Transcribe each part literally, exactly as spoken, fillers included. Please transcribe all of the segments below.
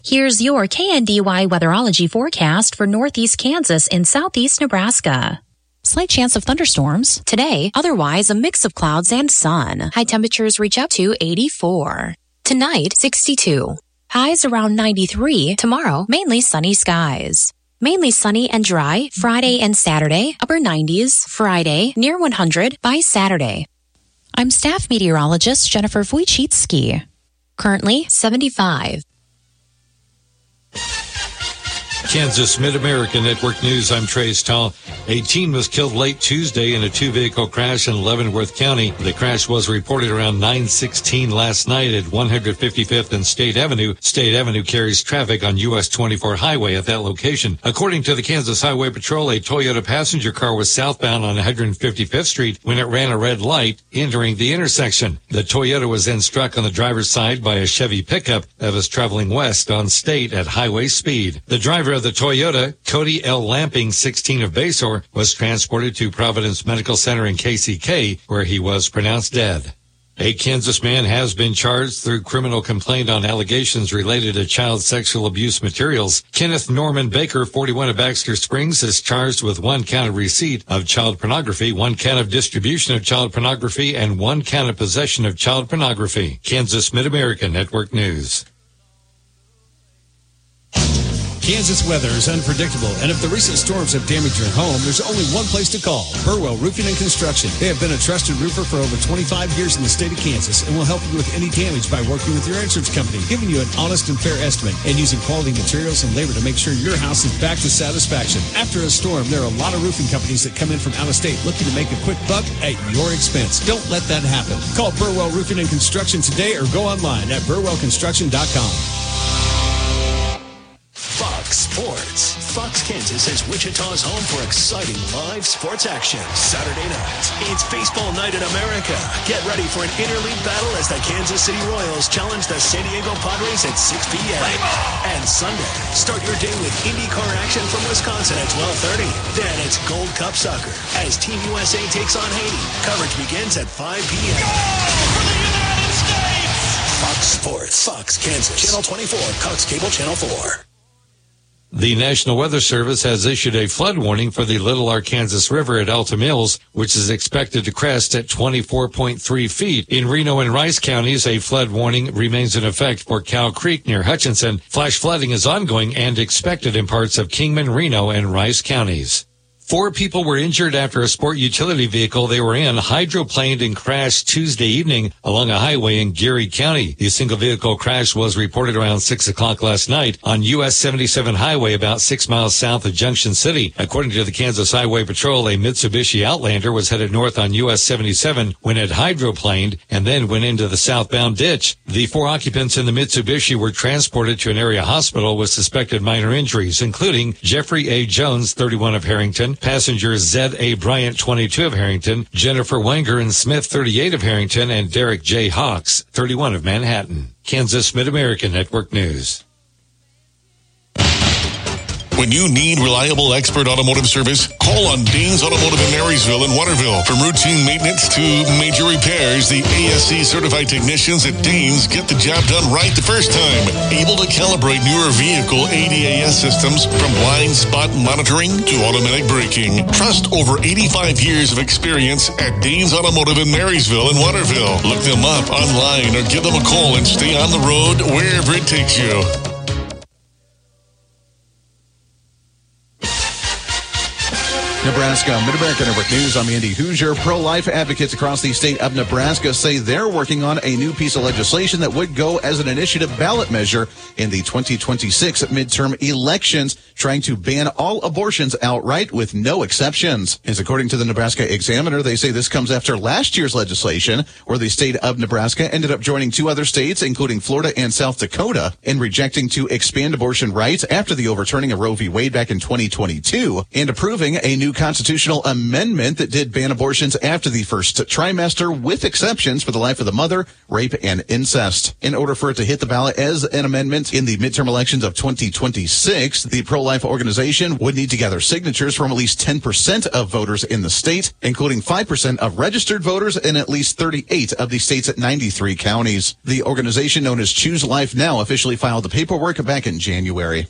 Here's your K N D Y weatherology forecast for northeast Kansas and southeast Nebraska. Slight chance of thunderstorms today, otherwise a mix of clouds and sun. High temperatures reach up to eighty-four. Tonight, sixty-two. Highs around ninety-three. Tomorrow, mainly sunny skies. Mainly sunny and dry Friday and Saturday, upper nineties. Friday, near one hundred by Saturday. I'm staff meteorologist Jennifer Wojcicki. Currently, seventy-five. Kansas Mid-America Network News, I'm Trey Stahl. A teen was killed late Tuesday in a two-vehicle crash in Leavenworth County. The crash was reported around nine sixteen last night at one fifty-fifth and State Avenue. State Avenue carries traffic on U S twenty-four highway at that location. According to the Kansas Highway Patrol, a Toyota passenger car was southbound on one fifty-fifth Street when it ran a red light entering the intersection. The Toyota was then struck on the driver's side by a Chevy pickup that was traveling west on State at highway speed. The driver of the Toyota, Cody L. Lamping, sixteen of Basor, was transported to Providence Medical Center in K C K, where he was pronounced dead. A Kansas man has been charged through criminal complaint on allegations related to child sexual abuse materials. Kenneth Norman Baker, forty-one of Baxter Springs, is charged with one count of receipt of child pornography, one count of distribution of child pornography, and one count of possession of child pornography. Kansas Mid-America Network News. Kansas weather is unpredictable, and if the recent storms have damaged your home, there's only one place to call, Burwell Roofing and Construction. They have been a trusted roofer for over twenty-five years in the state of Kansas and will help you with any damage by working with your insurance company, giving you an honest and fair estimate, and using quality materials and labor to make sure your house is back to satisfaction. After a storm, there are a lot of roofing companies that come in from out of state looking to make a quick buck at your expense. Don't let that happen. Call Burwell Roofing and Construction today or go online at burwell construction dot com. Fox Sports. Fox Kansas is Wichita's home for exciting live sports action. Saturday night, it's Baseball Night in America. Get ready for an interleague battle as the Kansas City Royals challenge the San Diego Padres at six p.m. And Sunday, start your day with IndyCar action from Wisconsin at twelve thirty. Then it's Gold Cup Soccer as Team U S A takes on Haiti. Coverage begins at five p.m. Go for the United States! Fox Sports. Fox Kansas. Channel twenty-four. Cox Cable Channel four. The National Weather Service has issued a flood warning for the Little Arkansas River at Alta Mills, which is expected to crest at twenty-four point three feet. In Reno and Rice counties, a flood warning remains in effect for Cow Creek near Hutchinson. Flash flooding is ongoing and expected in parts of Kingman, Reno, and Rice counties. Four people were injured after a sport utility vehicle they were in hydroplaned and crashed Tuesday evening along a highway in Geary County. The single vehicle crash was reported around six o'clock last night on U S seventy-seven highway about six miles south of Junction City. According to the Kansas Highway Patrol, a Mitsubishi Outlander was headed north on U S seventy-seven when it hydroplaned and then went into the southbound ditch. The four occupants in the Mitsubishi were transported to an area hospital with suspected minor injuries, including Jeffrey A. Jones, thirty-one of Harrington, passengers Zed A. Bryant, twenty-two of Harrington, Jennifer Wenger and Smith, thirty-eight of Harrington, and Derek J. Hawks, thirty-one of Manhattan. Kansas Mid-America Network News. When you need reliable expert automotive service, call on Danes Automotive in Marysville and Waterville. From routine maintenance to major repairs, the A S C certified technicians at Danes get the job done right the first time. Able to calibrate newer vehicle A D A S systems from blind spot monitoring to automatic braking. Trust over eighty-five years of experience at Danes Automotive in Marysville and Waterville. Look them up online or give them a call and stay on the road wherever it takes you. Nebraska Mid-America Network News. I'm Andy Hoosier. Pro-life advocates across the state of Nebraska say they're working on a new piece of legislation that would go as an initiative ballot measure in the twenty twenty-six midterm elections, trying to ban all abortions outright with no exceptions. As according to the Nebraska Examiner, they say this comes after last year's legislation, where the state of Nebraska ended up joining two other states, including Florida and South Dakota, in rejecting to expand abortion rights after the overturning of Roe v. Wade back in twenty twenty-two and approving a new new constitutional amendment that did ban abortions after the first trimester, with exceptions for the life of the mother, rape, and incest. In order for it to hit the ballot as an amendment in the midterm elections of twenty twenty-six, the pro-life organization would need to gather signatures from at least ten percent of voters in the state, including five percent of registered voters in at least thirty-eight of the state's ninety-three counties. The organization, known as Choose Life Now, officially filed the paperwork back in January.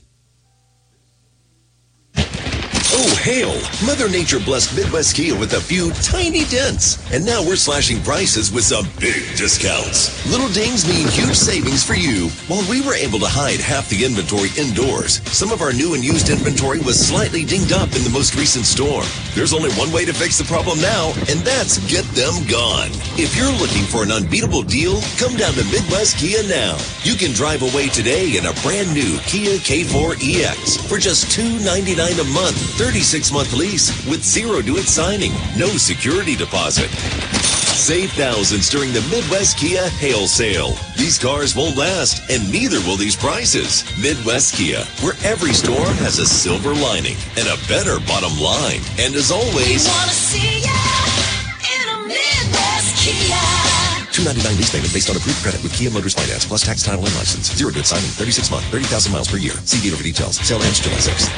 Oh, hail! Mother Nature blessed Midwest Kia with a few tiny dents. And now we're slashing prices with some big discounts. Little dings mean huge savings for you. While we were able to hide half the inventory indoors, some of our new and used inventory was slightly dinged up in the most recent storm. There's only one way to fix the problem now, and that's get them gone. If you're looking for an unbeatable deal, come down to Midwest Kia now. You can drive away today in a brand new Kia K four E X for just two hundred ninety-nine dollars a month. thirty-six month lease with zero due at signing, no security deposit. Save thousands during the Midwest Kia Hail Sale. These cars won't last, and neither will these prices. Midwest Kia, where every storm has a silver lining and a better bottom line. And as always, We wanna see ya in a Midwest Kia. two hundred ninety-nine lease payment based on approved credit with Kia Motors Finance plus tax, title, and license. Zero due at signing, thirty-six month, thirty thousand miles per year. See dealer for details. Sale ends July sixth.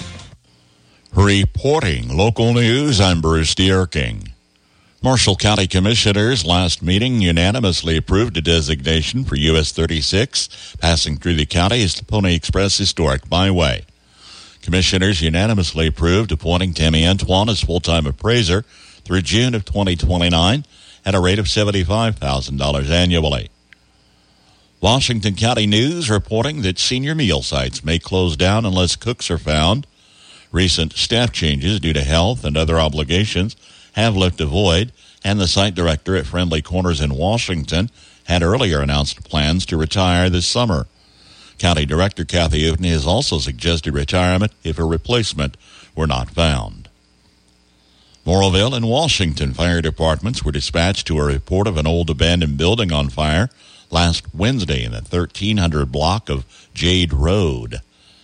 Reporting local news, I'm Bruce Dierking. Marshall County Commissioners' last meeting unanimously approved a designation for U S thirty-six passing through the county as the Pony Express Historic Byway. Commissioners unanimously approved appointing Tammy Antoine as full-time appraiser through June of twenty twenty-nine at a rate of seventy-five thousand dollars annually. Washington County News reporting that senior meal sites may close down unless cooks are found. Recent staff changes due to health and other obligations have left a void, and the site director at Friendly Corners in Washington had earlier announced plans to retire this summer. County Director Kathy Ootney has also suggested retirement if a replacement were not found. Morrowville and Washington fire departments were dispatched to a report of an old abandoned building on fire last Wednesday in the thirteen hundred block of Jade Road.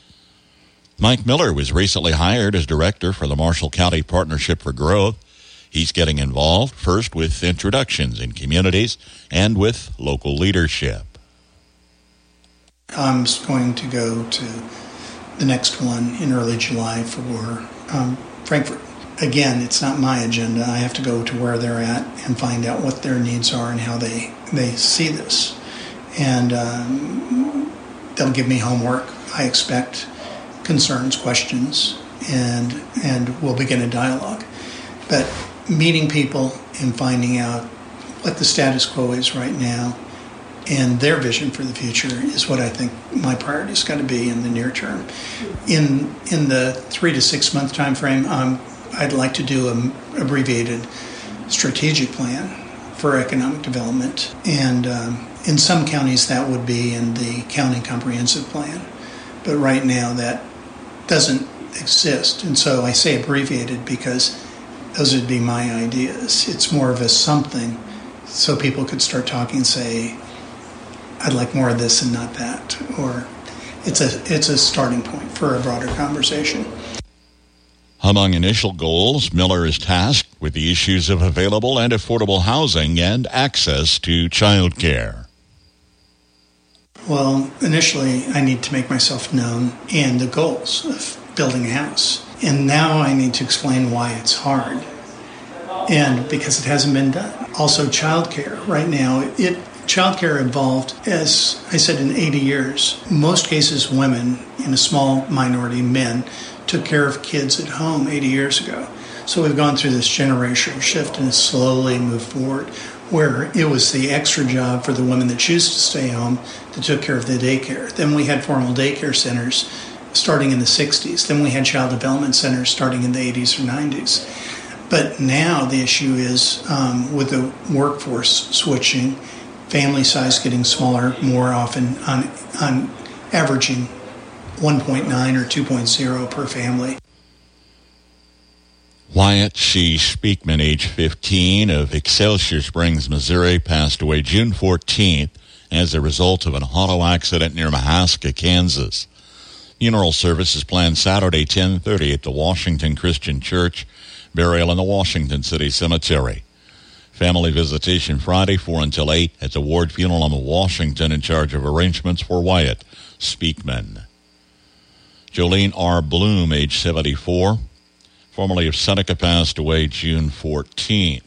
Mike Miller was recently hired as director for the Marshall County Partnership for Growth. He's getting involved first with introductions in communities and with local leadership. I'm going to go to the next one in early July for um, Frankfurt. Again, it's not my agenda. I have to go to where they're at and find out what their needs are and how they, they see this. And um, they'll give me homework, I expect, concerns, questions, and and we'll begin a dialogue. But meeting people and finding out what the status quo is right now and their vision for the future is what I think my priority is going to be in the near term. In in the three to six month time frame, um, I'd like to do an abbreviated strategic plan for economic development, and um, in some counties that would be in the county comprehensive plan. But right now that doesn't exist, and so I say abbreviated because those would be my ideas. It's more of a something, so people could start talking and say, I'd like more of this and not that, or it's a it's a starting point for a broader conversation. Among initial goals, Miller is tasked with the issues of available and affordable housing and access to child care. Well, initially, I need to make myself known and the goals of building a house. And now I need to explain why it's hard. And because it hasn't been done. Also, childcare. Right now, it childcare evolved, as I said, in eighty years. Most cases, women, in a small minority, men, took care of kids at home eighty years ago. So we've gone through this generational shift and slowly moved forward, where it was the extra job for the women that choose to stay home that took care of the daycare. Then we had formal daycare centers starting in the sixties. Then we had child development centers starting in the eighties or nineties. But now the issue is um, with the workforce switching, family size getting smaller more often, on, on averaging one point nine or two point oh per family. Wyatt C. Speakman, age fifteen, of Excelsior Springs, Missouri, passed away June fourteenth as a result of an auto accident near Mahaska, Kansas. Funeral service is planned Saturday, ten thirty at the Washington Christian Church. Burial in the Washington City Cemetery. Family visitation Friday, four until eight at the Ward Funeral Home of Washington, in charge of arrangements for Wyatt Speakman. Jolene R. Bloom, age seventy-four, formerly of Seneca, passed away June fourteenth.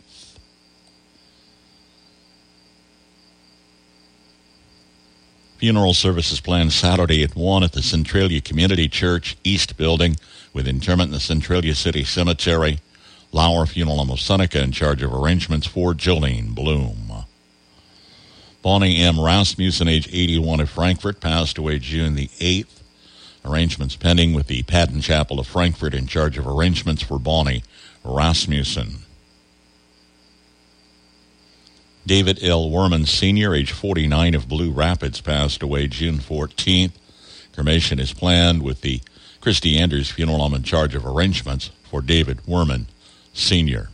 Funeral services planned Saturday at one at the Centralia Community Church East Building, with interment in the Centralia City Cemetery. Lauer Funeral Home of Seneca, in charge of arrangements for Jolene Bloom. Bonnie M. Rasmussen, age eighty-one, of Frankfort, passed away June the eighth. Arrangements pending with the Patton Chapel of Frankfort, in charge of arrangements for Bonnie Rasmussen. David L. Werman, Senior, age forty-nine, of Blue Rapids, passed away June fourteenth. Cremation is planned with the Christy Anders Funeral Home, in charge of arrangements for David Werman, Senior.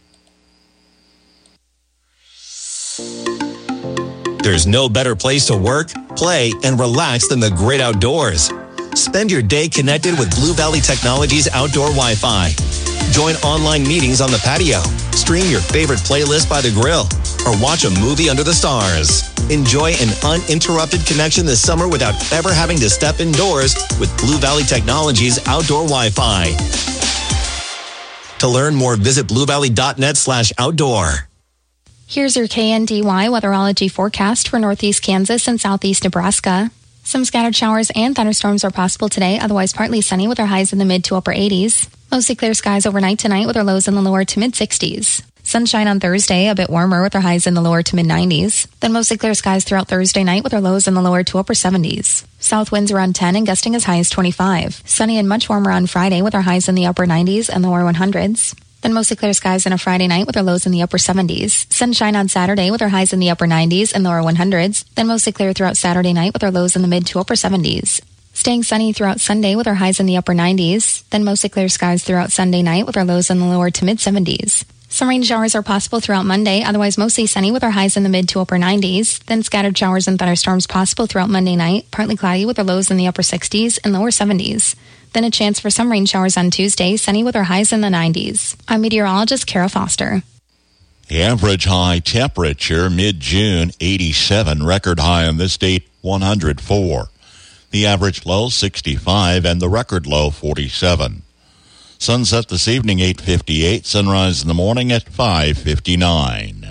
There's no better place to work, play, and relax than the great outdoors. Spend your day connected with Blue Valley Technologies Outdoor Wi-Fi. Join online meetings on the patio, stream your favorite playlist by the grill, or watch a movie under the stars. Enjoy an uninterrupted connection this summer without ever having to step indoors with Blue Valley Technologies Outdoor Wi-Fi. To learn more, visit bluevalley.net slash outdoor. Here's your K N D Y weatherology forecast for northeast Kansas and southeast Nebraska. Some scattered showers and thunderstorms are possible today, otherwise partly sunny with our highs in the mid to upper eighties. Mostly clear skies overnight tonight with our lows in the lower to mid sixties. Sunshine on Thursday, a bit warmer with our highs in the lower to mid nineties. Then mostly clear skies throughout Thursday night with our lows in the lower to upper seventies. South winds around ten and gusting as high as twenty-five. Sunny and much warmer on Friday with our highs in the upper nineties and lower hundreds. Then mostly clear skies on a Friday night with our lows in the upper seventies. Sunshine on Saturday with our highs in the upper nineties and lower hundreds. Then mostly clear throughout Saturday night with our lows in the mid to upper seventies. Staying sunny throughout Sunday with our highs in the upper nineties. Then mostly clear skies throughout Sunday night with our lows in the lower to mid seventies. Some rain showers are possible throughout Monday, otherwise mostly sunny with our highs in the mid to upper nineties. Then scattered showers and thunderstorms possible throughout Monday night, partly cloudy with our lows in the upper sixties and lower seventies. Then a chance for some rain showers on Tuesday, sunny with our highs in the nineties. I'm meteorologist Kara Foster. The average high temperature mid-June, eighty-seven. Record high on this date, one hundred four. The average low, sixty-five, and the record low, forty-seven. Sunset this evening, eight fifty-eight. Sunrise in the morning at five fifty-nine.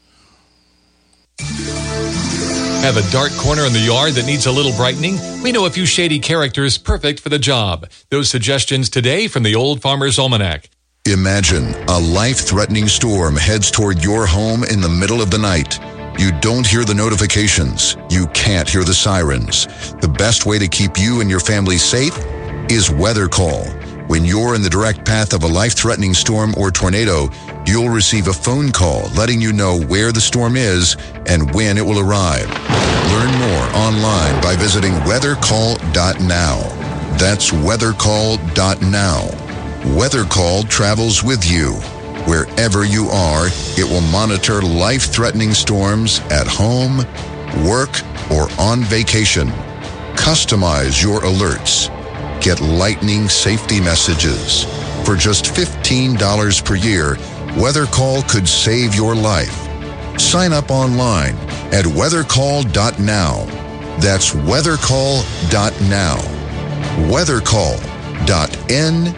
Have a dark corner in the yard that needs a little brightening? We know a few shady characters perfect for the job. Those suggestions today from the Old Farmer's Almanac. Imagine a life-threatening storm heads toward your home in the middle of the night. You don't hear the notifications. You can't hear the sirens. The best way to keep you and your family safe is Weather Call. When you're in the direct path of a life-threatening storm or tornado, you'll receive a phone call letting you know where the storm is and when it will arrive. Learn more online by visiting weather call dot now. That's weather call dot now. Weather Call travels with you. Wherever you are, it will monitor life-threatening storms at home, work, or on vacation. Customize your alerts. Get lightning safety messages. For just fifteen dollars per year, Weather Call could save your life. Sign up online at weather call dot now. That's weather call dot now. weather call dot now.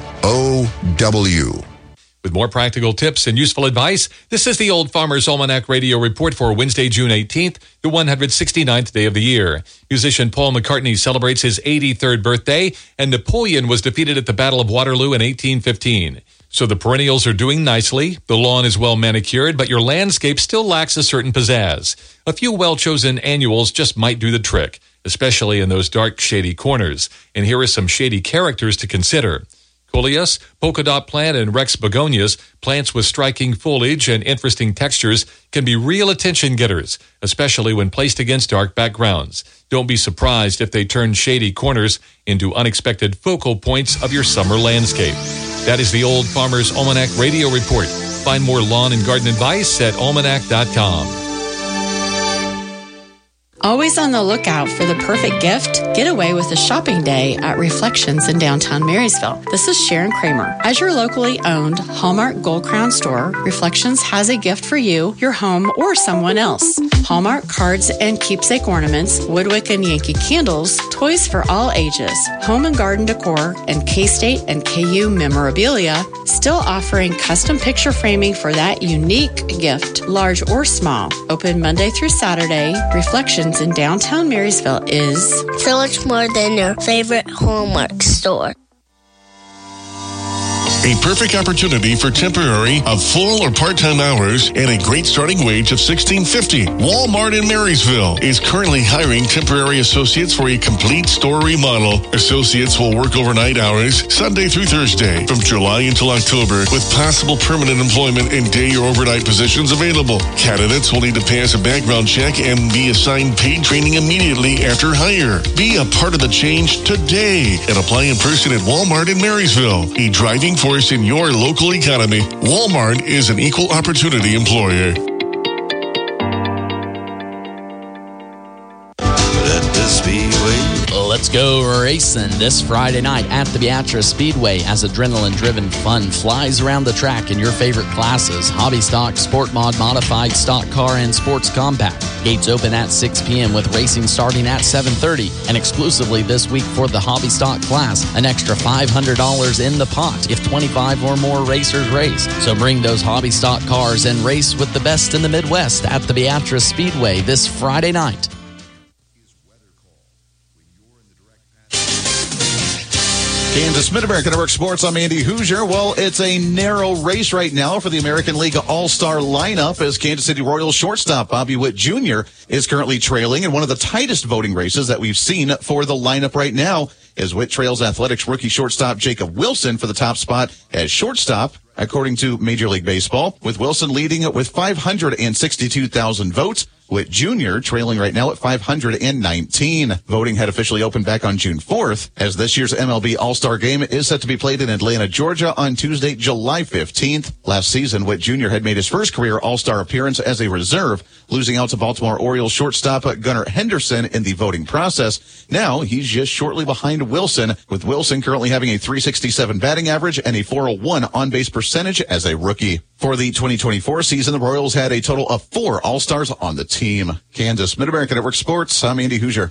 With more practical tips and useful advice, this is the Old Farmer's Almanac Radio Report for Wednesday, June eighteenth, the one hundred sixty-ninth day of the year. Musician Paul McCartney celebrates his eighty-third birthday, and Napoleon was defeated at the Battle of Waterloo in eighteen fifteen. So the perennials are doing nicely, the lawn is well manicured, but your landscape still lacks a certain pizzazz. A few well-chosen annuals just might do the trick, especially in those dark, shady corners. And here are some shady characters to consider. Coleus, polka dot plant, and Rex begonias, plants with striking foliage and interesting textures, can be real attention getters, especially when placed against dark backgrounds. Don't be surprised if they turn shady corners into unexpected focal points of your summer landscape. That is the Old Farmer's Almanac Radio Report. Find more lawn and garden advice at almanac dot com. Always on the lookout for the perfect gift? Get away with a shopping day at Reflections in downtown Marysville. This is Sharon Kramer. As your locally owned Hallmark Gold Crown store, Reflections has a gift for you, your home, or someone else. Hallmark cards and keepsake ornaments, Woodwick and Yankee candles, toys for all ages, home and garden decor, and K-State and K U memorabilia, still offering custom picture framing for that unique gift, large or small. Open Monday through Saturday. Reflections in downtown Marysville is so much more than your favorite Hallmark store. A perfect opportunity for temporary of full or part-time hours and a great starting wage of sixteen fifty. Walmart in Marysville is currently hiring temporary associates for a complete store remodel. Associates will work overnight hours Sunday through Thursday from July until October with possible permanent employment in day or overnight positions available. Candidates will need to pass a background check and be assigned paid training immediately after hire. Be a part of the change today and apply in person at Walmart in Marysville, a driving force in your local economy. Walmart is an equal opportunity employer. At the Speedway. Let's go racing this Friday night at the Beatrice Speedway as adrenaline-driven fun flies around the track in your favorite classes: hobby stock, sport mod, modified, stock car, and sports compact. Gates open at six p.m. with racing starting at seven thirty. And exclusively this week for the hobby stock class, an extra five hundred dollars in the pot if twenty-five or more racers race. So bring those hobby stock cars and race with the best in the Midwest at the Beatrice Speedway this Friday night. Kansas Mid-America Network Sports. I'm Andy Hoosier. Well, it's a narrow race right now for the American League All-Star lineup as Kansas City Royals shortstop Bobby Witt Junior is currently trailing in one of the tightest voting races that we've seen for the lineup right now as Witt trails Athletics rookie shortstop Jacob Wilson for the top spot as shortstop, according to Major League Baseball, with Wilson leading with five hundred sixty-two thousand votes. Witt Junior trailing right now at five hundred nineteen. Voting had officially opened back on June fourth, as this year's M L B All-Star Game is set to be played in Atlanta, Georgia on Tuesday, July fifteenth. Last season, Witt Junior had made his first career All-Star appearance as a reserve, losing out to Baltimore Orioles shortstop Gunnar Henderson in the voting process. Now, he's just shortly behind Wilson, with Wilson currently having a three sixty-seven batting average and a four oh one on-base percentage as a rookie. For the twenty twenty-four season, the Royals had a total of four All-Stars on the team. Kansas Mid-America Network Sports, I'm Andy Hoosier.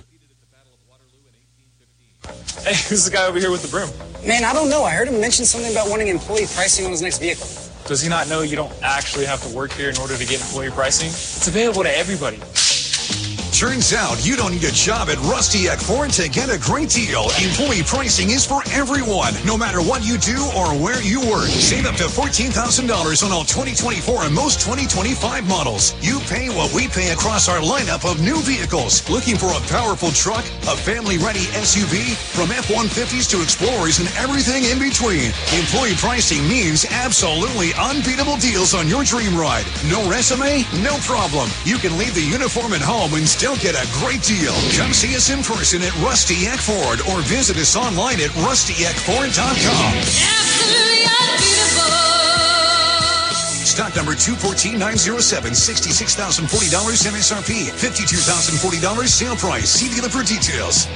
Hey, who's the guy over here with the broom? Man, I don't know. I heard him mention something about wanting employee pricing on his next vehicle. Does he not know you don't actually have to work here in order to get employee pricing? It's available to everybody. Turns out you don't need a job at Rusty Eck Ford to get a great deal. Employee pricing is for everyone, no matter what you do or where you work. Save up to fourteen thousand dollars on all twenty twenty-four and most twenty twenty-five models. You pay what we pay across our lineup of new vehicles. Looking for a powerful truck, a family-ready S U V, from F one fifties to Explorers and everything in between. Employee pricing means absolutely unbeatable deals on your dream ride. No resume? No problem. You can leave the uniform at home and still get a great deal. Come see us in person at Rusty Eck Ford or visit us online at rusty eck ford dot com. Absolutely unbeatable. Stock number two one four nine zero seven, sixty-six thousand forty dollars M S R P, fifty-two thousand forty dollars sale price. See dealer for details.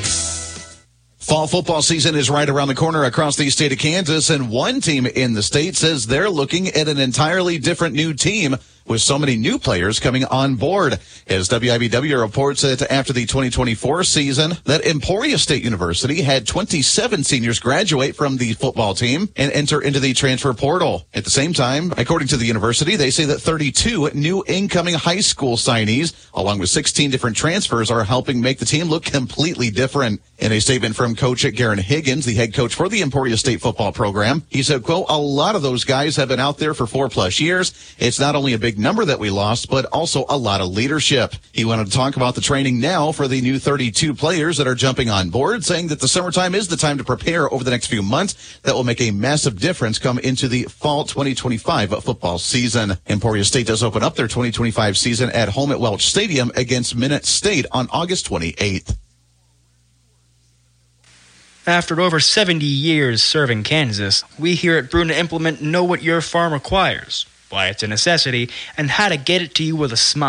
Fall football season is right around the corner across the state of Kansas, and one team in the state says they're looking at an entirely different new team with so many new players coming on board. As W I B W reports that after the twenty twenty-four season, that Emporia State University had twenty-seven seniors graduate from the football team and enter into the transfer portal. At the same time, according to the university, they say that thirty-two new incoming high school signees, along with sixteen different transfers, are helping make the team look completely different. In a statement from Coach Garen Higgins, the head coach for the Emporia State football program, he said, quote, "A lot of those guys have been out there for four plus years. It's not only a big number that we lost, but also a lot of leadership." He wanted to talk about the training now for the new thirty-two players that are jumping on board, saying that the summertime is the time to prepare over the next few months. That will make a massive difference come into the fall twenty twenty-five football season. Emporia State does open up their twenty twenty-five season at home at Welch Stadium against Minute State on August twenty-eighth. After over seventy years serving Kansas, we here at Bruna Implement know what your farm requires, why it's a necessity, and how to get it to you with a smile.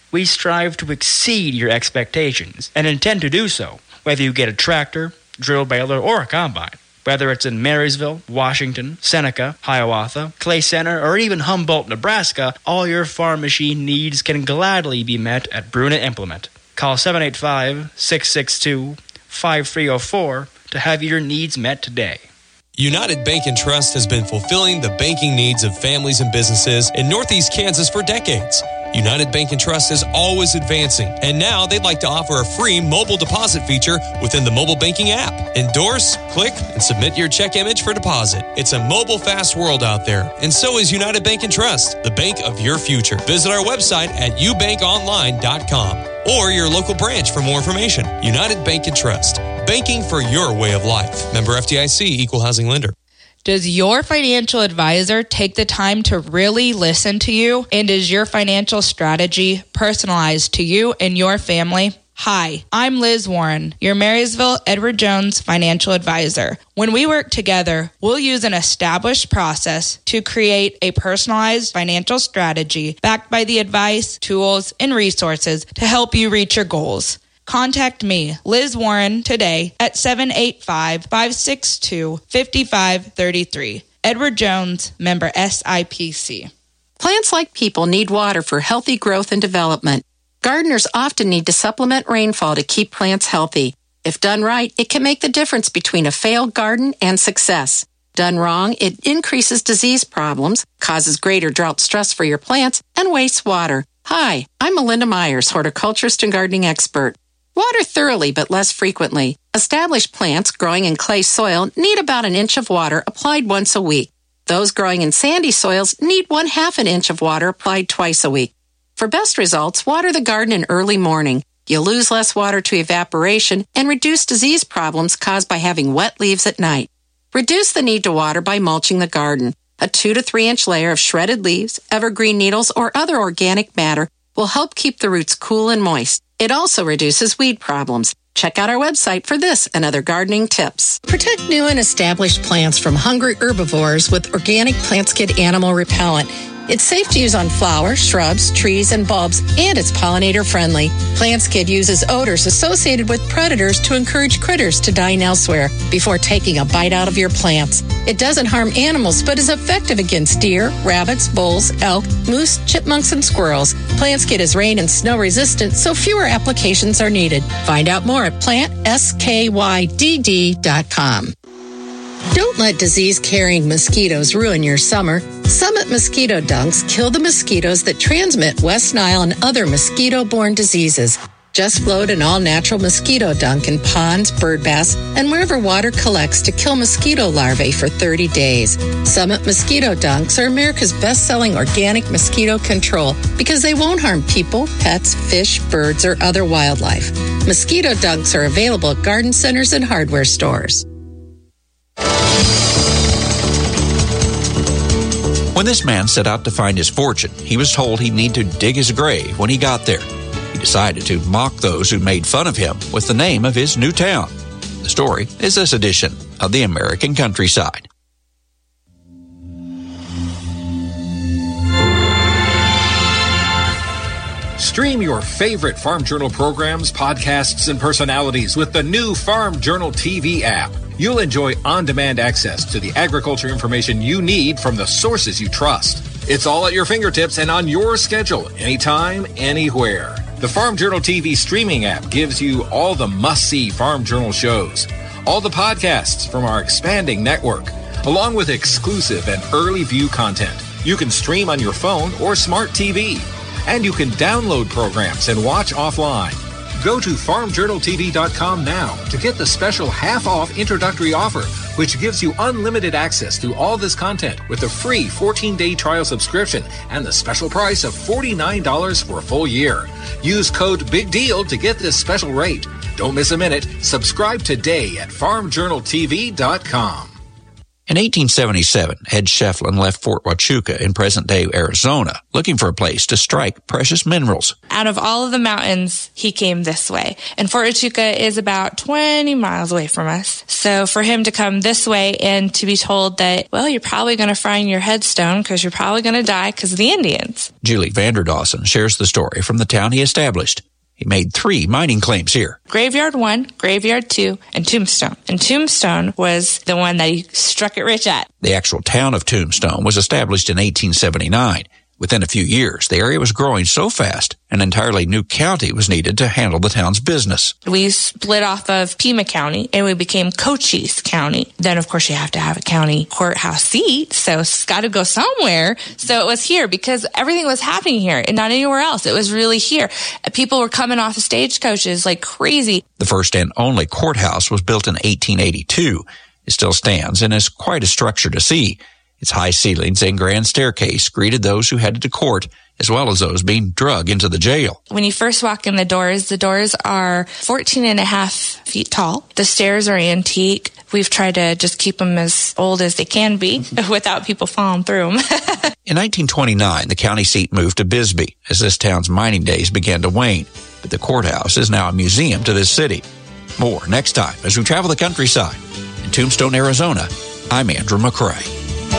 We strive to exceed your expectations and intend to do so, whether you get a tractor, drill baler, or a combine. Whether it's in Marysville, Washington, Seneca, Hiawatha, Clay Center, or even Humboldt, Nebraska, all your farm machine needs can gladly be met at Bruna Implement. Call seven eight five, six six two, five three zero four to have your needs met today. United Bank and Trust has been fulfilling the banking needs of families and businesses in Northeast Kansas for decades. United Bank and Trust is always advancing, and now they'd like to offer a free mobile deposit feature within the mobile banking app. Endorse, click, and submit your check image for deposit. It's a mobile fast world out there, and so is United Bank and Trust, the bank of your future. Visit our website at u bank online dot com or your local branch for more information. United Bank and Trust, banking for your way of life. Member F D I C, Equal Housing Lender. Does your financial advisor take the time to really listen to you? And is your financial strategy personalized to you and your family? Hi, I'm Liz Warren, your Marysville Edward Jones financial advisor. When we work together, we'll use an established process to create a personalized financial strategy backed by the advice, tools, and resources to help you reach your goals. Contact me, Liz Warren, today at seven eight five, five six two, five five three three. Edward Jones, member S I P C. Plants like people need water for healthy growth and development. Gardeners often need to supplement rainfall to keep plants healthy. If done right, it can make the difference between a failed garden and success. Done wrong, it increases disease problems, causes greater drought stress for your plants, and wastes water. Hi, I'm Melinda Myers, horticulturist and gardening expert. Water thoroughly but less frequently. Established plants growing in clay soil need about an inch of water applied once a week. Those growing in sandy soils need one half an inch of water applied twice a week. For best results, water the garden in early morning. You'll lose less water to evaporation and reduce disease problems caused by having wet leaves at night. Reduce the need to water by mulching the garden. A two to three inch layer of shredded leaves, evergreen needles, or other organic matter will help keep the roots cool and moist. It also reduces weed problems. Check out our website for this and other gardening tips. Protect new and established plants from hungry herbivores with organic PlantSkid animal repellent. It's safe to use on flowers, shrubs, trees, and bulbs, and it's pollinator friendly. PlantSkid uses odors associated with predators to encourage critters to dine elsewhere before taking a bite out of your plants. It doesn't harm animals, but is effective against deer, rabbits, bulls, elk, moose, chipmunks, and squirrels. PlantSkid is rain and snow resistant, so fewer applications are needed. Find out more at plant skydd dot com. Don't let disease-carrying mosquitoes ruin your summer. Summit Mosquito Dunks kill the mosquitoes that transmit West Nile and other mosquito-borne diseases. Just float an all-natural mosquito dunk in ponds, bird baths, and wherever water collects to kill mosquito larvae for thirty days. Summit Mosquito Dunks are America's best-selling organic mosquito control because they won't harm people, pets, fish, birds, or other wildlife. Mosquito dunks are available at garden centers and hardware stores. When this man set out to find his fortune, he was told he'd need to dig his grave when he got there. He decided to mock those who made fun of him with the name of his new town. The story is this edition of the American Countryside. Stream your favorite Farm Journal programs, podcasts, and personalities with the new Farm Journal T V app. You'll enjoy on-demand access to the agriculture information you need from the sources you trust. It's all at your fingertips and on your schedule, anytime, anywhere. The Farm Journal T V streaming app gives you all the must-see Farm Journal shows, all the podcasts from our expanding network, along with exclusive and early view content. You can stream on your phone or smart T V, and you can download programs and watch offline. Go to farm journal t v dot com now to get the special half-off introductory offer, which gives you unlimited access to all this content with a free fourteen-day trial subscription and the special price of forty-nine dollars for a full year. Use code BIGDEAL to get this special rate. Don't miss a minute. Subscribe today at farm journal t v dot com. In eighteen seventy-seven, Ed Shefflin left Fort Huachuca in present-day Arizona, looking for a place to strike precious minerals. Out of all of the mountains, he came this way. And Fort Huachuca is about twenty miles away from us. So for him to come this way and to be told that, well, you're probably going to find your headstone because you're probably going to die because of the Indians. Julie Vanderdawson shares the story from the town he established. He made three mining claims here. Graveyard one, Graveyard two, and Tombstone. And Tombstone was the one that he struck it rich at. The actual town of Tombstone was established in eighteen seventy-nine. Within a few years, the area was growing so fast, an entirely new county was needed to handle the town's business. We split off of Pima County, and we became Cochise County. Then, of course, you have to have a county courthouse seat, so it's got to go somewhere. So it was here because everything was happening here and not anywhere else. It was really here. People were coming off the stagecoaches like crazy. The first and only courthouse was built in eighteen eighty-two. It still stands and is quite a structure to see. Its high ceilings and grand staircase greeted those who headed to court, as well as those being drug into the jail. When you first walk in the doors, the doors are fourteen and a half feet tall. The stairs are antique. We've tried to just keep them as old as they can be without people falling through them. In nineteen twenty-nine, the county seat moved to Bisbee as this town's mining days began to wane. But the courthouse is now a museum to this city. More next time as we travel the countryside. In Tombstone, Arizona, I'm Andrew McCrae.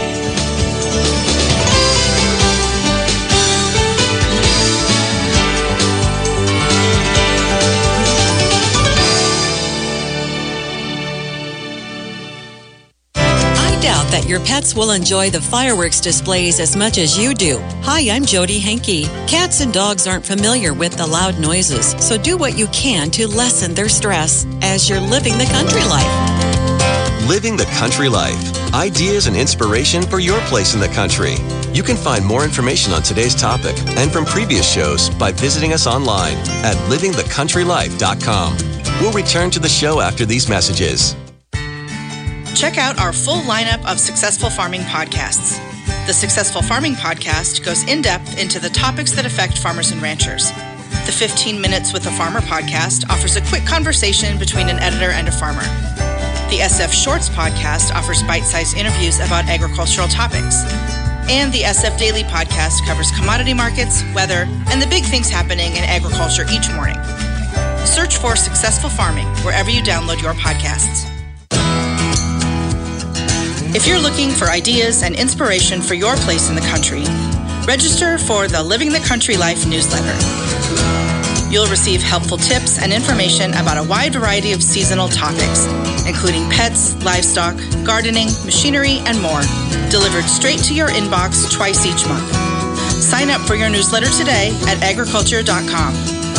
That your pets will enjoy the fireworks displays as much as you do. Hi, I'm Jody Henke. Cats and dogs aren't familiar with the loud noises, so do what you can to lessen their stress as you're living the country life. Living the country life. Ideas and inspiration for your place in the country. You can find more information on today's topic and from previous shows by visiting us online at living the country life dot com. We'll return to the show after these messages. Check out our full lineup of Successful Farming podcasts. The Successful Farming podcast goes in-depth into the topics that affect farmers and ranchers. The fifteen Minutes with a Farmer podcast offers a quick conversation between an editor and a farmer. The S F Shorts podcast offers bite-sized interviews about agricultural topics. And the S F Daily podcast covers commodity markets, weather, and the big things happening in agriculture each morning. Search for Successful Farming wherever you download your podcasts. If you're looking for ideas and inspiration for your place in the country, register for the Living the Country Life newsletter. You'll receive helpful tips and information about a wide variety of seasonal topics, including pets, livestock, gardening, machinery, and more, delivered straight to your inbox twice each month. Sign up for your newsletter today at agriculture dot com.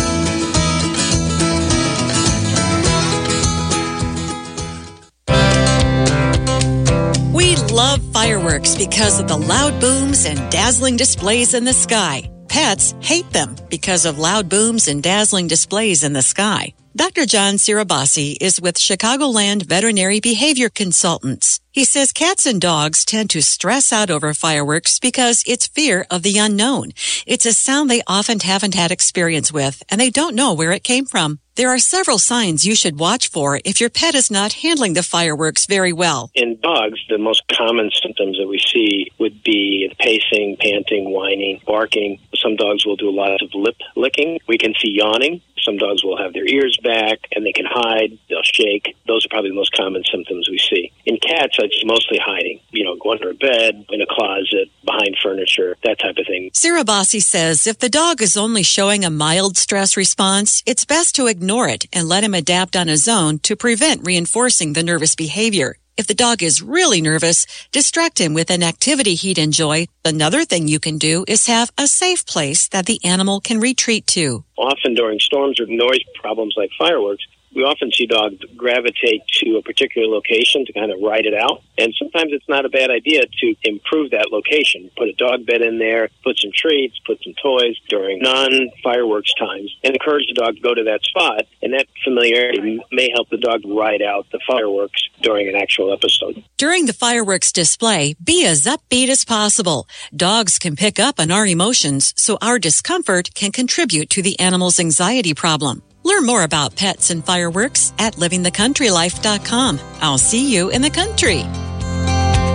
We love fireworks because of the loud booms and dazzling displays in the sky. Pets hate them because of loud booms and dazzling displays in the sky. Doctor John Sirabasi is with Chicagoland Veterinary Behavior Consultants. He says cats and dogs tend to stress out over fireworks because it's fear of the unknown. It's a sound they often haven't had experience with, and they don't know where it came from. There are several signs you should watch for if your pet is not handling the fireworks very well. In dogs, the most common symptoms that we see would be pacing, panting, whining, barking. Some dogs will do a lot of lip licking. We can see yawning. Some dogs will have their ears back and they can hide. They'll shake. Those are probably the most common symptoms we see. In cats, it's mostly hiding. You know, go under a bed, in a closet, behind furniture, that type of thing. Sirabasi says if the dog is only showing a mild stress response, it's best to ignore it and let him adapt on his own to prevent reinforcing the nervous behavior. If the dog is really nervous, distract him with an activity he'd enjoy. Another thing you can do is have a safe place that the animal can retreat to. Often during storms or noise problems like fireworks, we often see dogs gravitate to a particular location to kind of ride it out. And sometimes it's not a bad idea to improve that location. Put a dog bed in there, put some treats, put some toys during non-fireworks times, and encourage the dog to go to that spot. And that familiarity may help the dog ride out the fireworks during an actual episode. During the fireworks display, be as upbeat as possible. Dogs can pick up on our emotions, so our discomfort can contribute to the animal's anxiety problem. Learn more about pets and fireworks at living the country life dot com. I'll see you in the country.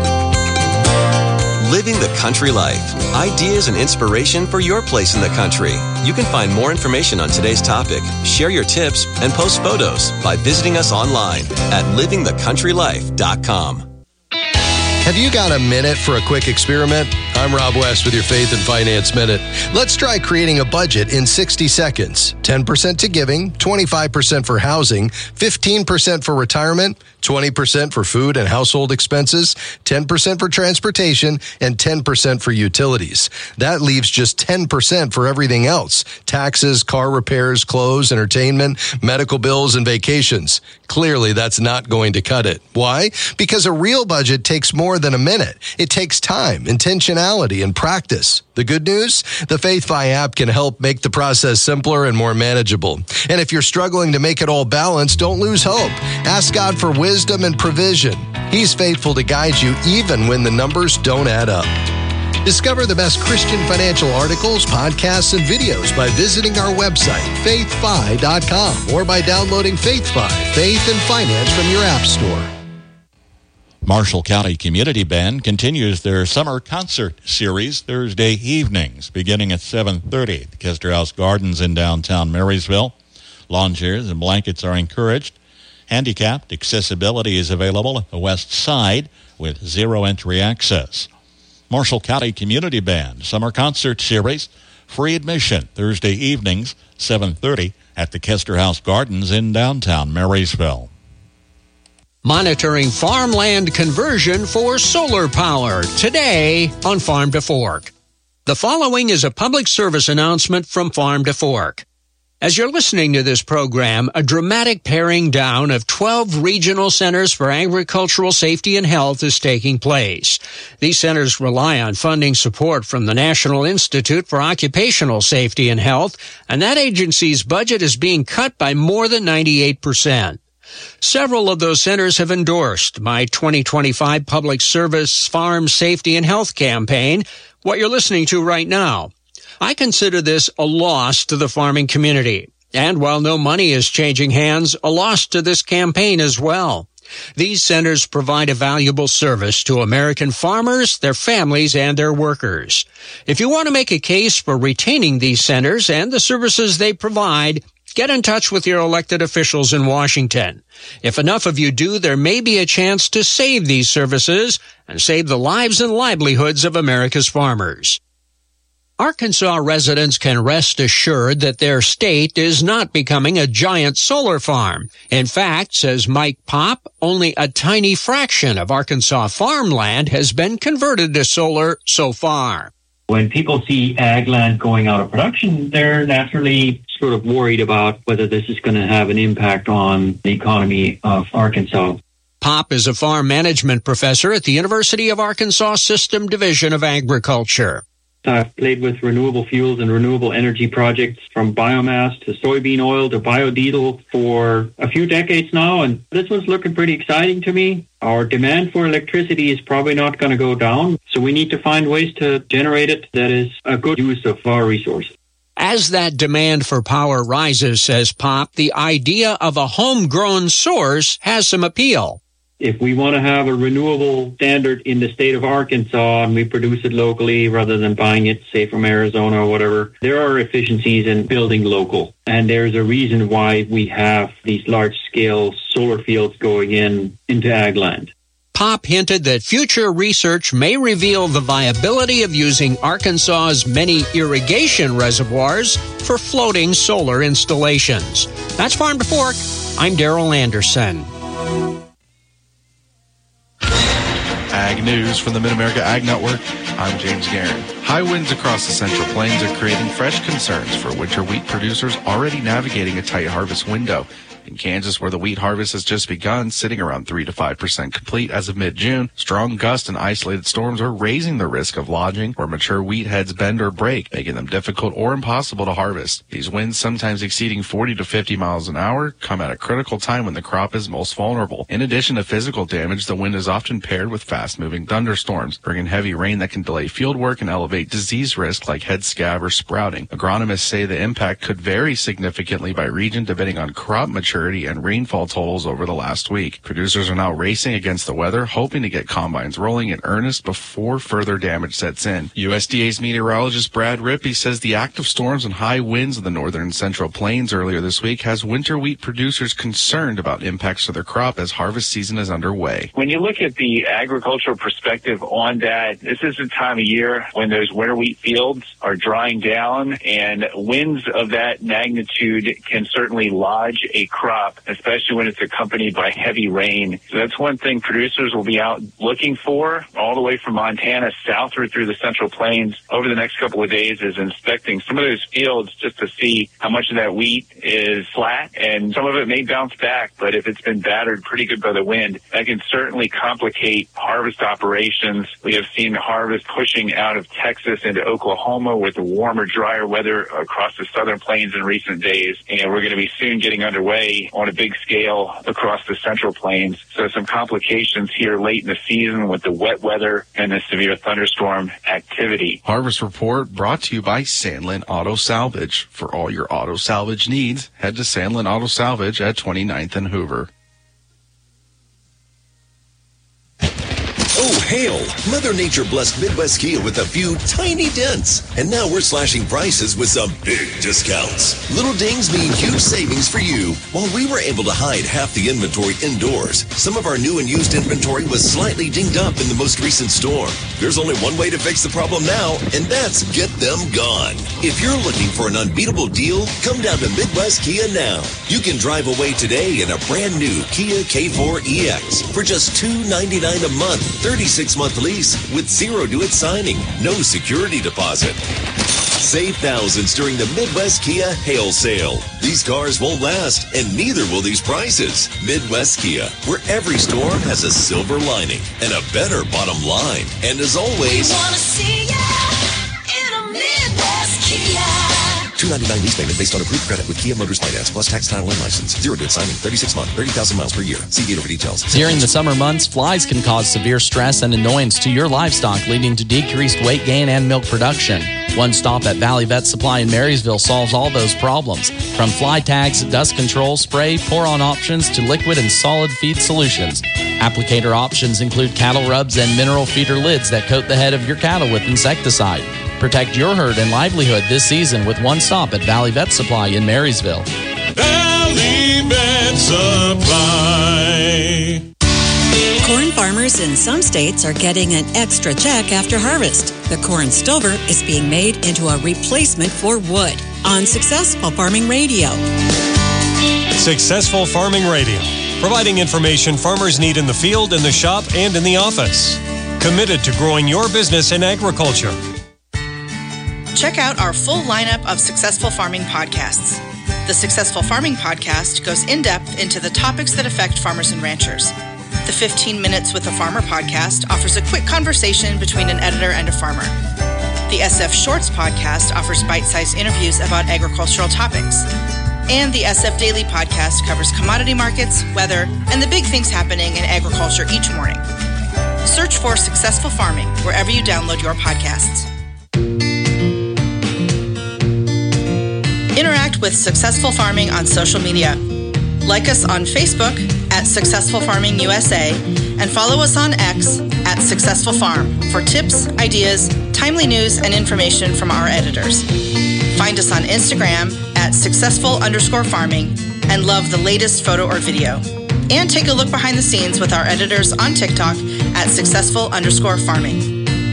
Living the Country Life. Ideas and inspiration for your place in the country. You can find more information on today's topic, share your tips, and post photos by visiting us online at living the country life dot com. Have you got a minute for a quick experiment? I'm Rob West with your Faith and Finance Minute. Let's try creating a budget in sixty seconds. ten percent to giving, twenty-five percent for housing, fifteen percent for retirement, twenty percent for food and household expenses, ten percent for transportation, and ten percent for utilities. That leaves just ten percent for everything else. Taxes, car repairs, clothes, entertainment, medical bills, and vacations. Clearly, that's not going to cut it. Why? Because a real budget takes more than a minute. It takes time, intentionality, and practice. The good news? The FaithFi app can help make the process simpler and more manageable. And if you're struggling to make it all balanced, don't lose hope. Ask God for wisdom and provision. He's faithful to guide you even when the numbers don't add up. Discover the best Christian financial articles, podcasts, and videos by visiting our website, faith fi dot com, or by downloading FaithFi, Faith and Finance from your app store. Marshall County Community Band continues their summer concert series Thursday evenings, beginning at seven thirty at the Kester House Gardens in downtown Marysville. Lawn chairs and blankets are encouraged. Handicapped accessibility is available at the west side with zero entry access. Marshall County Community Band Summer Concert Series, free admission Thursday evenings, seven thirty at the Kester House Gardens in downtown Marysville. Monitoring farmland conversion for solar power today on Farm to Fork. The following is a public service announcement from Farm to Fork. As you're listening to this program, a dramatic paring down of twelve regional centers for agricultural safety and health is taking place. These centers rely on funding support from the National Institute for Occupational Safety and Health, and that agency's budget is being cut by more than ninety-eight percent. Several of those centers have endorsed my twenty twenty-five Public Service Farm Safety and Health campaign, what you're listening to right now. I consider this a loss to the farming community. And while no money is changing hands, a loss to this campaign as well. These centers provide a valuable service to American farmers, their families, and their workers. If you want to make a case for retaining these centers and the services they provide, get in touch with your elected officials in Washington. If enough of you do, there may be a chance to save these services and save the lives and livelihoods of America's farmers. Arkansas residents can rest assured that their state is not becoming a giant solar farm. In fact, says Mike Popp, only a tiny fraction of Arkansas farmland has been converted to solar so far. When people see ag land going out of production, they're naturally sort of worried about whether this is going to have an impact on the economy of Arkansas. Popp is a farm management professor at the University of Arkansas System Division of Agriculture. I've played with renewable fuels and renewable energy projects from biomass to soybean oil to biodiesel for a few decades now, and this one's looking pretty exciting to me. Our demand for electricity is probably not going to go down, so we need to find ways to generate it that is a good use of our resources. As that demand for power rises, says Popp, the idea of a homegrown source has some appeal. If we want to have a renewable standard in the state of Arkansas and we produce it locally rather than buying it, say, from Arizona or whatever, there are efficiencies in building local. And there's a reason why we have these large-scale solar fields going in into ag land. Popp hinted that future research may reveal the viability of using Arkansas's many irrigation reservoirs for floating solar installations. That's Farm to Fork. I'm Darrell Anderson. Ag News from the Mid-America Ag Network. I'm James Guerin. High winds across the Central Plains are creating fresh concerns for winter wheat producers already navigating a tight harvest window. In Kansas, where the wheat harvest has just begun, sitting around three to five percent complete as of mid-June, strong gusts and isolated storms are raising the risk of lodging where mature wheat heads bend or break, making them difficult or impossible to harvest. These winds, sometimes exceeding forty to fifty miles an hour, come at a critical time when the crop is most vulnerable. In addition to physical damage, the wind is often paired with fast-moving thunderstorms, bringing heavy rain that can delay field work and elevate disease risk like head scab or sprouting. Agronomists say the impact could vary significantly by region depending on crop maturity maturity and rainfall totals over the last week. Producers are now racing against the weather, hoping to get combines rolling in earnest before further damage sets in. U S D A's meteorologist Brad Rippey says the active storms and high winds in the northern and central plains earlier this week has winter wheat producers concerned about impacts to their crop as harvest season is underway. When you look at the agricultural perspective on that, this is the time of year when those winter wheat fields are drying down, and winds of that magnitude can certainly lodge a crop, especially when it's accompanied by heavy rain. So that's one thing producers will be out looking for all the way from Montana southward through the central plains over the next couple of days, is inspecting some of those fields just to see how much of that wheat is flat, and some of it may bounce back, but if it's been battered pretty good by the wind, that can certainly complicate harvest operations. We have seen harvest pushing out of Texas into Oklahoma with the warmer, drier weather across the southern plains in recent days, and we're going to be soon getting underway on a big scale across the central plains. So some complications here late in the season with the wet weather and the severe thunderstorm activity. Harvest Report brought to you by Sandlin Auto Salvage. For all your auto salvage needs, head to Sandlin Auto Salvage at twenty-ninth and Hoover. Oh, hail! Mother Nature blessed Midwest Kia with a few tiny dents. And now we're slashing prices with some big discounts. Little dings mean huge savings for you. While we were able to hide half the inventory indoors, some of our new and used inventory was slightly dinged up in the most recent storm. There's only one way to fix the problem now, and that's get them gone. If you're looking for an unbeatable deal, come down to Midwest Kia now. You can drive away today in a brand new Kia K four E X for just two hundred ninety-nine dollars a month. thirty-six month lease with zero due at signing, no security deposit. Save thousands during the Midwest Kia Hail Sale. These cars won't last, and neither will these prices. Midwest Kia, where every storm has a silver lining and a better bottom line. And as always, We wanna see ya in a Midwest Kia. two hundred ninety-nine lease payment based on approved credit with Kia Motors Finance plus tax, title, and license. Zero due at signing, thirty-six month, thirty thousand miles per year. See dealer for details. During the summer months, flies can cause severe stress and annoyance to your livestock, leading to decreased weight gain and milk production. One stop at Valley Vet Supply in Marysville solves all those problems. From fly tags, dust control, spray, pour-on options to liquid and solid feed solutions. Applicator options include cattle rubs and mineral feeder lids that coat the head of your cattle with insecticide. Protect your herd and livelihood this season with one stop at Valley Vet Supply in Marysville. Valley Vet Supply. Corn farmers in some states are getting an extra check after harvest. The corn stover is being made into a replacement for wood on Successful Farming Radio. Successful Farming Radio, providing information farmers need in the field, in the shop, and in the office. Committed to growing your business in agriculture. Check out our full lineup of Successful Farming podcasts. The Successful Farming podcast goes in-depth into the topics that affect farmers and ranchers. The fifteen minutes with a Farmer podcast offers a quick conversation between an editor and a farmer. The S F Shorts podcast offers bite-sized interviews about agricultural topics. And the S F Daily podcast covers commodity markets, weather, and the big things happening in agriculture each morning. Search for Successful Farming wherever you download your podcasts. Interact with Successful Farming on social media. Like us on Facebook at Successful Farming U S A and follow us on X at Successful Farm for tips, ideas, timely news, and information from our editors. Find us on Instagram at Successful underscore farming and love the latest photo or video. And take a look behind the scenes with our editors on TikTok at Successful underscore farming.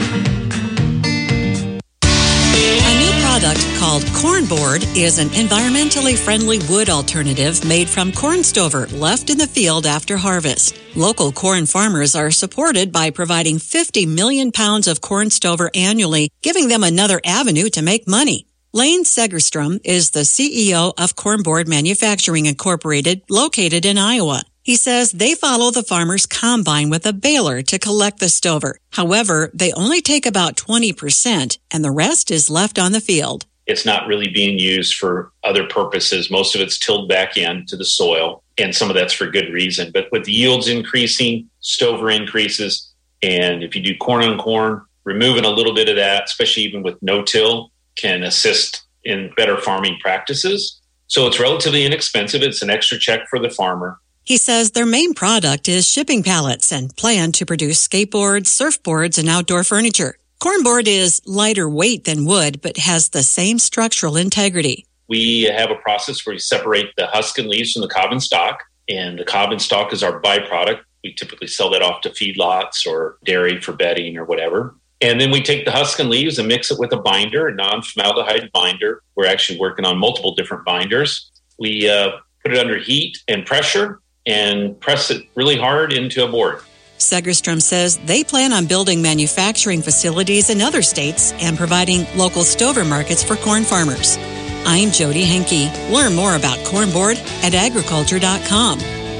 Product called Corn Board is an environmentally friendly wood alternative made from corn stover left in the field after harvest. Local corn farmers are supported by providing fifty million pounds of corn stover annually, giving them another avenue to make money. Lane Segerstrom is the C E O of Corn Board Manufacturing Incorporated, located in Iowa. He says they follow the farmer's combine with a baler to collect the stover. However, they only take about twenty percent, and the rest is left on the field. It's not really being used for other purposes. Most of it's tilled back into the soil, and some of that's for good reason. But with the yields increasing, stover increases, and if you do corn on corn, removing a little bit of that, especially even with no-till, can assist in better farming practices. So it's relatively inexpensive. It's an extra check for the farmer. He says their main product is shipping pallets and plan to produce skateboards, surfboards, and outdoor furniture. Cornboard is lighter weight than wood, but has the same structural integrity. We have a process where we separate the husk and leaves from the cob and stalk, and the cob and stalk is our byproduct. We typically sell that off to feedlots or dairy for bedding or whatever. And then we take the husk and leaves and mix it with a binder, a non-formaldehyde binder. We're actually working on multiple different binders. We uh, put it under heat and pressure and press it really hard into a board. Segerstrom says they plan on building manufacturing facilities in other states and providing local stover markets for corn farmers. I'm Jody Henke. Learn more about cornboard at agriculture dot com.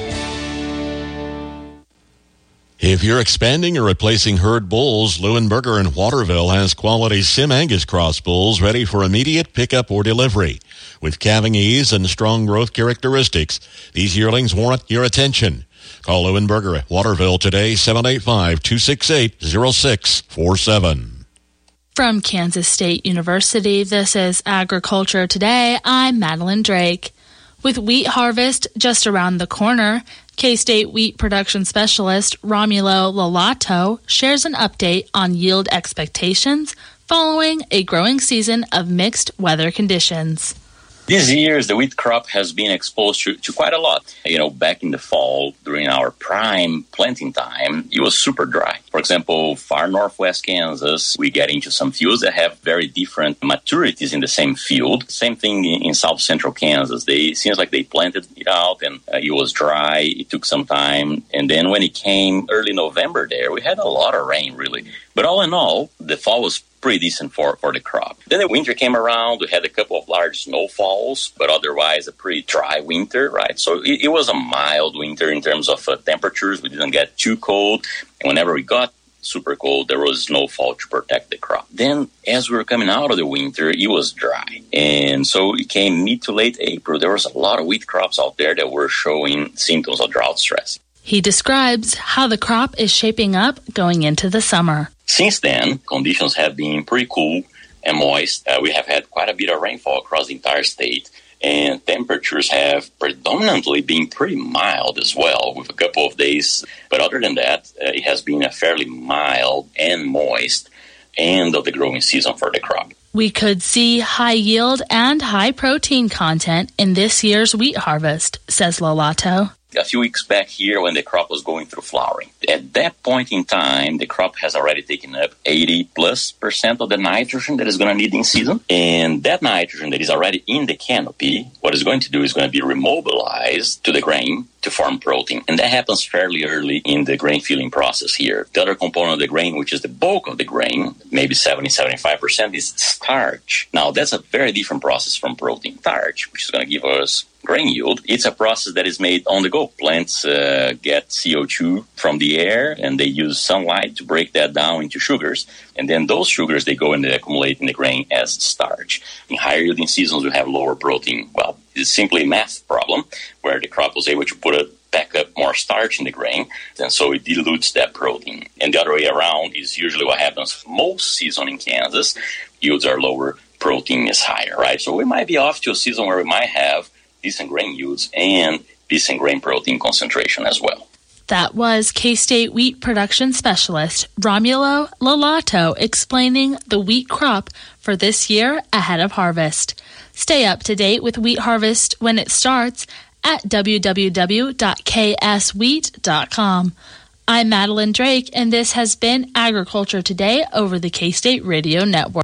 If you're expanding or replacing herd bulls, Leuenberger in Waterville has quality Sim Angus cross bulls ready for immediate pickup or delivery. With calving ease and strong growth characteristics, these yearlings warrant your attention. Call Leuenberger at Waterville today, seven eight five, two six eight, zero six four seven. From Kansas State University, this is Agriculture Today. I'm Madeline Drake. With wheat harvest just around the corner, K-State wheat production specialist Romulo Lolato shares an update on yield expectations following a growing season of mixed weather conditions. These years, the wheat crop has been exposed to, to quite a lot. You know, back in the fall, during our prime planting time, it was super dry. For example, far northwest Kansas, we get into some fields that have very different maturities in the same field. Same thing in, in south central Kansas. They it seems like they planted it out and uh, it was dry. It took some time. And then when it came early November there, we had a lot of rain, really. But all in all, the fall was pretty decent for, for the crop. Then the winter came around. We had a couple of large snowfalls, but otherwise a pretty dry winter, right? So it, it was a mild winter in terms of uh, temperatures. We didn't get too cold. And whenever we got super cold, there was snowfall to protect the crop. Then as we were coming out of the winter, it was dry. And so it came mid to late April. There was a lot of wheat crops out there that were showing symptoms of drought stress. He describes how the crop is shaping up going into the summer. Since then, conditions have been pretty cool and moist. Uh, we have had quite a bit of rainfall across the entire state, and temperatures have predominantly been pretty mild as well, with a couple of days. But other than that, uh, it has been a fairly mild and moist end of the growing season for the crop. We could see high yield and high protein content in this year's wheat harvest, says Lolato. A few weeks back here when the crop was going through flowering. At that point in time, the crop has already taken up eighty plus percent of the nitrogen that it's going to need in season. And that nitrogen that is already in the canopy, what it's going to do is going to be remobilized to the grain to form protein. And that happens fairly early in the grain filling process here. The other component of the grain, which is the bulk of the grain, maybe seventy, seventy-five percent, is starch. Now, that's a very different process from protein. Starch, which is going to give us grain yield, it's a process that is made on the go. Plants uh, get C O two from the air, and they use sunlight to break that down into sugars. And then those sugars, they go and they accumulate in the grain as starch. In higher yielding seasons, we have lower protein. Well, it's simply a math problem where the crop was able to put a back up more starch in the grain, and so it dilutes that protein. And the other way around is usually what happens most season in Kansas. Yields are lower, protein is higher, right? So we might be off to a season where we might have decent grain yields and decent grain protein concentration as well. That was K-State wheat production specialist Romulo Lolato explaining the wheat crop for this year ahead of harvest. Stay up to date with wheat harvest when it starts at w w w dot k s wheat dot com. I'm Madeline Drake, and this has been Agriculture Today over the K-State Radio Network.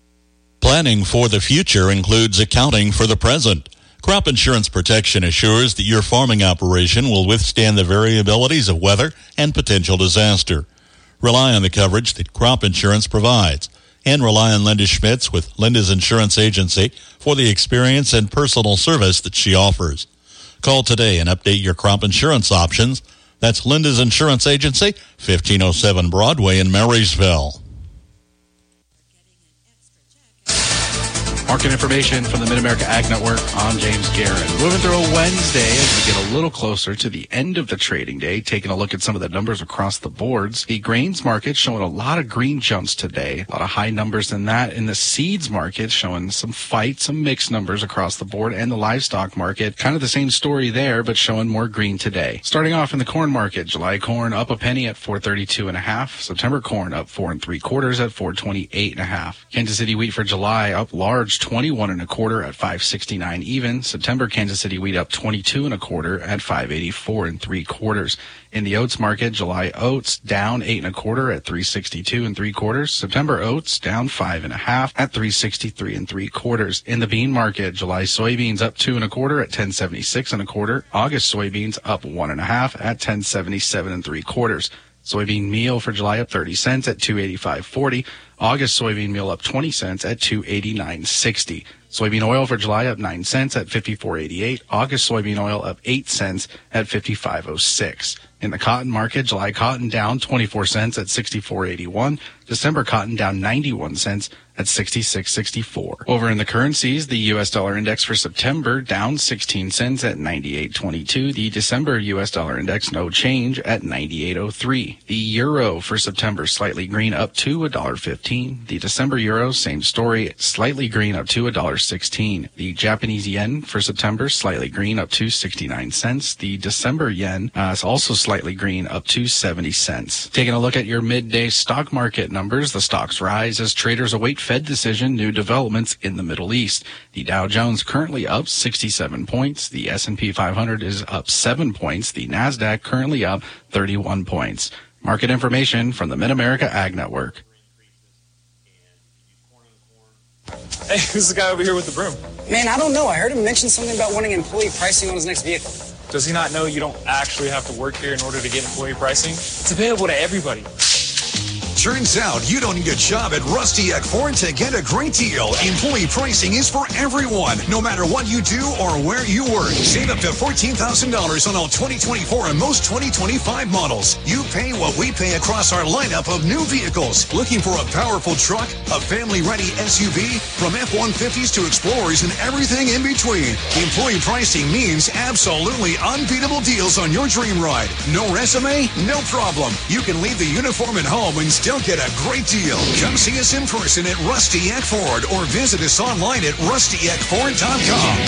Planning for the future includes accounting for the present. Crop Insurance Protection assures that your farming operation will withstand the variabilities of weather and potential disaster. Rely on the coverage that Crop Insurance provides, and rely on Linda Schmitz with Linda's Insurance Agency for the experience and personal service that she offers. Call today and update your crop insurance options. That's Linda's Insurance Agency, fifteen oh seven Broadway in Marysville. Market information from the Mid-America Ag Network. I'm James Guerin. Moving through a Wednesday as we get a little closer to the end of the trading day, taking a look at some of the numbers across the boards. The grains market showing a lot of green jumps today, a lot of high numbers in that. In the seeds market showing some fight, some mixed numbers across the board, and the livestock market, kind of the same story there, but showing more green today. Starting off in the corn market, July corn up a penny at four thirty-two and a half. September corn up four and three quarters at four twenty-eight and a half. Kansas City wheat for July up large twenty-one and a quarter at five sixty-nine even. September Kansas City wheat up twenty-two and a quarter at five eighty-four and three quarters. In the oats market, July oats down eight and a quarter at three sixty-two and three quarters. September oats down five and a half at three sixty-three and three quarters. In the bean market, July soybeans up two and a quarter at ten seventy-six and a quarter. August soybeans up one and a half at ten seventy-seven and three quarters. Soybean meal for July up thirty cents at two eighty-five forty. August soybean meal up twenty cents at two eighty-nine sixty. Soybean oil for July up nine cents at fifty-four eighty-eight. August soybean oil up eight cents at fifty-five oh six. In the cotton market, July cotton down twenty-four cents at sixty-four eighty-one. December cotton down ninety-one cents at sixty-six sixty-four. Over in the currencies, the U S dollar index for September down sixteen cents at ninety-eight twenty-two. The December U S dollar index no change at ninety-eight oh three. The euro for September slightly green up to one dollar fifteen. The December euro same story, slightly green up to one dollar sixteen. The Japanese yen for September slightly green up to sixty-nine cents. The December yen uh, is also slightly green up to seventy cents. Taking a look at your midday stock market numbers, the stocks rise as traders await Fed decision, new developments in the Middle East. The Dow Jones currently up sixty-seven points. The S and P five hundred is up seven points. The NASDAQ currently up thirty-one points. Market information from the Mid-America Ag Network. Hey, who's the guy over here with the broom? Man, I don't know. I heard him mention something about wanting employee pricing on his next vehicle. Does he not know you don't actually have to work here in order to get employee pricing? It's available to everybody. Turns out you don't need a job at Rusty Eck Ford to get a great deal. Employee pricing is for everyone, no matter what you do or where you work. Save up to fourteen thousand dollars on all twenty twenty-four and most twenty twenty-five models. You pay what we pay across our lineup of new vehicles. Looking for a powerful truck, a family-ready S U V, from F one fifties to Explorers and everything in between. Employee pricing means absolutely unbeatable deals on your dream ride. No resume? No problem. You can leave the uniform at home and still get a great deal. Come see us in person at Rusty Eck Ford or visit us online at rusty eck ford dot com.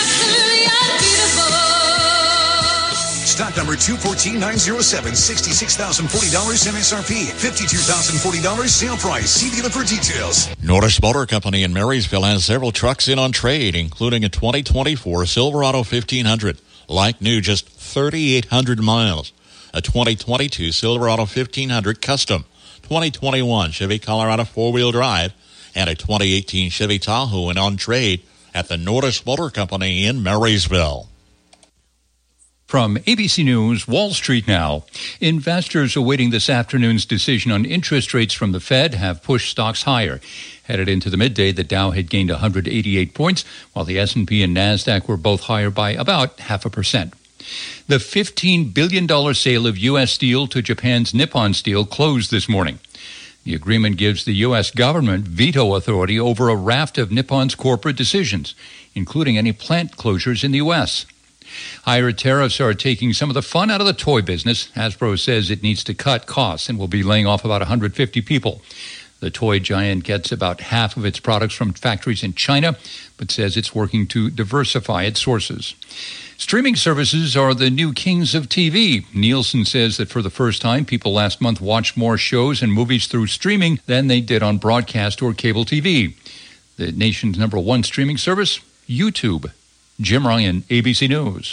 Stock number two one four nine zero seven, sixty-six thousand forty dollars M S R P, fifty-two thousand forty dollars sale price. See dealer for details. Norris Motor Company in Marysville has several trucks in on trade, including a twenty twenty-four Silverado fifteen hundred, like new, just thirty-eight hundred miles. A twenty twenty-two Silverado fifteen hundred Custom, twenty twenty-one Chevy Colorado four-wheel drive, and a twenty eighteen Chevy Tahoe in on trade at the Norris Motor Company in Marysville. From A B C News, Wall Street now. Investors awaiting this afternoon's decision on interest rates from the Fed have pushed stocks higher. Headed into the midday, the Dow had gained one hundred eighty-eight points, while the S and P and NASDAQ were both higher by about half a percent. The fifteen billion dollars sale of U S steel to Japan's Nippon Steel closed this morning. The agreement gives the U S government veto authority over a raft of Nippon's corporate decisions, including any plant closures in the U S. Higher tariffs are taking some of the fun out of the toy business. Hasbro says it needs to cut costs and will be laying off about one hundred fifty people. The toy giant gets about half of its products from factories in China, but says it's working to diversify its sources. Streaming services are the new kings of T V. Nielsen says that for the first time, people last month watched more shows and movies through streaming than they did on broadcast or cable T V. The nation's number one streaming service, YouTube. Jim Ryan, A B C News.